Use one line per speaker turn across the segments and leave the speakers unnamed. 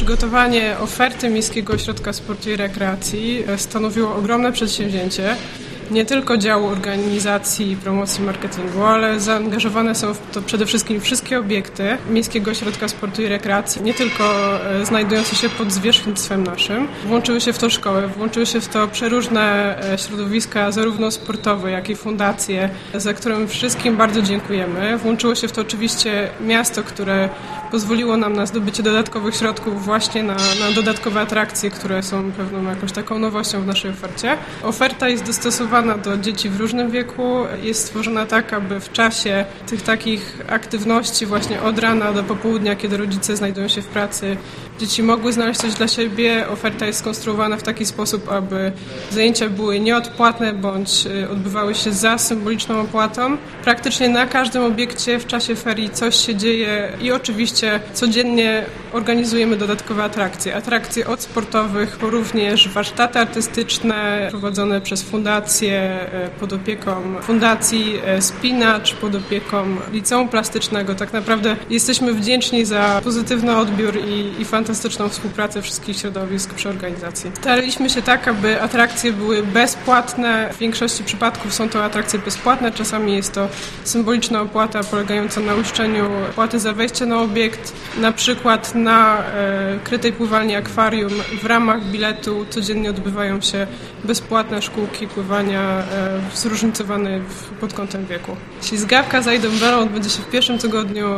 Przygotowanie oferty Miejskiego Ośrodka Sportu i Rekreacji stanowiło ogromne przedsięwzięcie. Nie tylko działu organizacji i promocji marketingu, ale zaangażowane są w to przede wszystkim wszystkie obiekty Miejskiego Ośrodka Sportu i Rekreacji, nie tylko znajdujące się pod zwierzchnictwem naszym. Włączyły się w to szkoły, włączyły się w to przeróżne środowiska, zarówno sportowe, jak i fundacje, za którym wszystkim bardzo dziękujemy. Włączyło się w to oczywiście miasto, które pozwoliło nam na zdobycie dodatkowych środków właśnie na dodatkowe atrakcje, które są pewną jakąś taką nowością w naszej ofercie. Oferta jest dostosowana do dzieci w różnym wieku. Jest stworzona tak, aby w czasie tych takich aktywności właśnie od rana do popołudnia, kiedy rodzice znajdują się w pracy, dzieci mogły znaleźć coś dla siebie. Oferta jest skonstruowana w taki sposób, aby zajęcia były nieodpłatne bądź odbywały się za symboliczną opłatą. Praktycznie na każdym obiekcie w czasie ferii coś się dzieje i oczywiście codziennie organizujemy dodatkowe atrakcje. Atrakcje od sportowych, również warsztaty artystyczne prowadzone przez fundację pod opieką Fundacji Spinacz, pod opieką Liceum Plastycznego. Tak naprawdę jesteśmy wdzięczni za pozytywny odbiór i fantastyczną współpracę wszystkich środowisk przy organizacji. Staraliśmy się tak, aby atrakcje były bezpłatne. W większości przypadków są to atrakcje bezpłatne. Czasami jest to symboliczna opłata polegająca na uiszczeniu opłaty za wejście na obiekt. Na przykład na krytej pływalni akwarium w ramach biletu codziennie odbywają się bezpłatne szkółki pływania zróżnicowane pod kątem wieku. Ślizgawka za Idą Belą odbędzie się w pierwszym tygodniu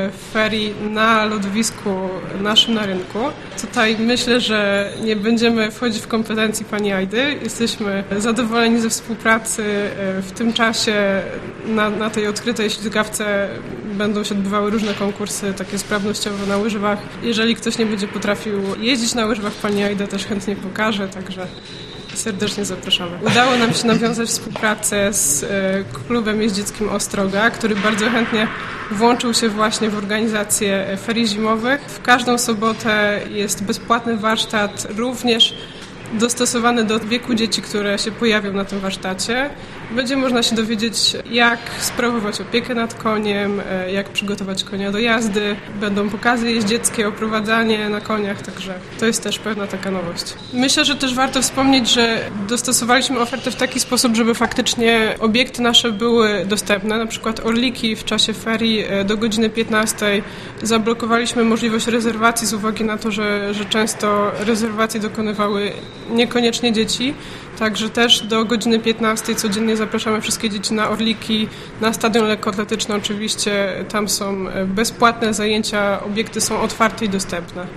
ferii na lodowisku naszym na rynku. Tutaj myślę, że nie będziemy wchodzić w kompetencje pani Ajdy. Jesteśmy zadowoleni ze współpracy. W tym czasie na tej odkrytej ślizgawce będą się odbywały różne konkursy takie sprawnościowe na łyżwach. Jeżeli ktoś nie będzie potrafił jeździć na łyżwach, pani Ajda też chętnie pokaże, także serdecznie zapraszamy. Udało nam się nawiązać współpracę z klubem jeździeckim Ostroga, który bardzo chętnie włączył się właśnie w organizację ferii zimowych. W każdą sobotę jest bezpłatny warsztat, również dostosowany do wieku dzieci, które się pojawią na tym warsztacie. Będzie można się dowiedzieć, jak sprawować opiekę nad koniem, jak przygotować konia do jazdy. Będą pokazy jeździeckie, oprowadzanie na koniach, także to jest też pewna taka nowość. Myślę, że też warto wspomnieć, że dostosowaliśmy ofertę w taki sposób, żeby faktycznie obiekty nasze były dostępne. Na przykład orliki w czasie ferii do godziny 15 zablokowaliśmy możliwość rezerwacji z uwagi na to, że często rezerwacje dokonywały niekoniecznie dzieci. Także też do godziny 15 codziennie zapraszamy wszystkie dzieci na orliki, na stadion lekkoatletyczny oczywiście. Tam są bezpłatne zajęcia, obiekty są otwarte i dostępne.